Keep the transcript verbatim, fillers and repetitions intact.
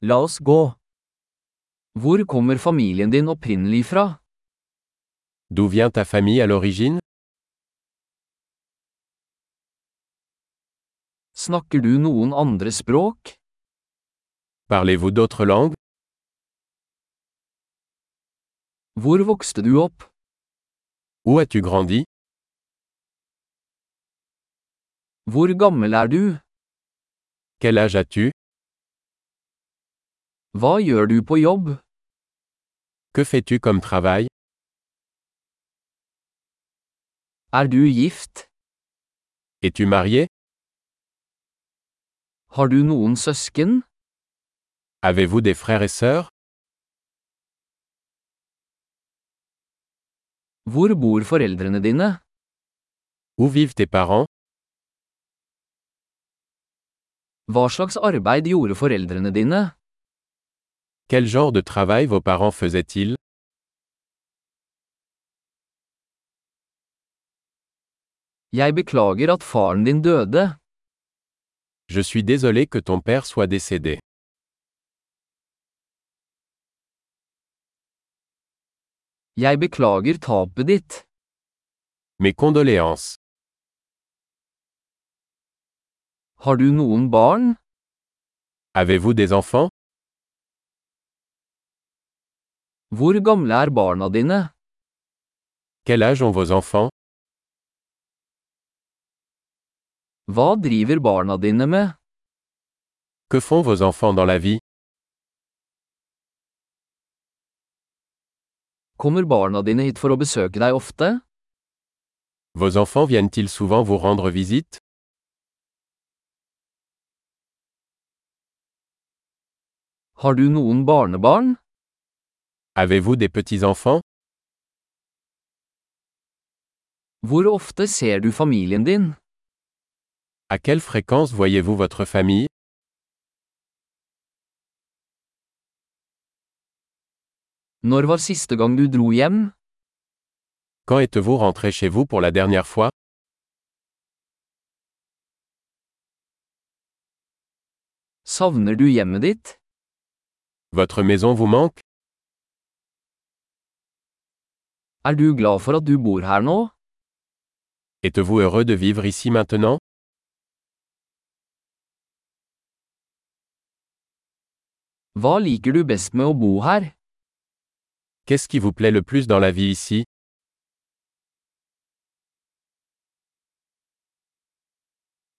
La oss gå. Hvor kommer familien din opprinnelig fra? D'où vient ta famille à l'origine? Snakker du noen andre språk? Parlez-vous d'autres langues? Hvor vokste du opp? Où as-tu grandi? Hvor gammel er du? Quel âge as-tu? Hva gjør du på jobb? Que fais-tu comme travail? Er du gift? Es-tu marié? Har du noen søsken? Avez-vous des frères et sœurs? Hvor bor foreldrene dine? Où vivent tes parents? Hva slags arbeid gjorde foreldrene dine? Quel genre de travail vos parents faisaient-ils? Jeg beklager at faren din døde. Je suis désolé que ton père soit décédé. Jeg beklager tapet ditt. Mes condoléances. Har du noen barn? Avez-vous des enfants? Hvor gamle er barna dine? Quel âge ont vos enfants? Hva driver barna dine med? Que font vos enfants dans la vie? Kommer barna dine hit for å besøke deg ofte? Vos enfants viennent-ils souvent vous rendre visite? Har du noen barnebarn? Avez-vous des petits-enfants? Hvor ofte ser du familien din? À quelle fréquence voyez-vous votre famille? Når var siste gang du dro hjem? Quand êtes-vous rentré chez vous pour la dernière fois? Savner du hjemmet ditt? Votre maison vous manque? Er du glad for at du bor her nå? Êtes-vous heureux de vivre ici maintenant? Hva liker du best med å bo her? Qu'est-ce qui vous plaît le plus dans la vie ici?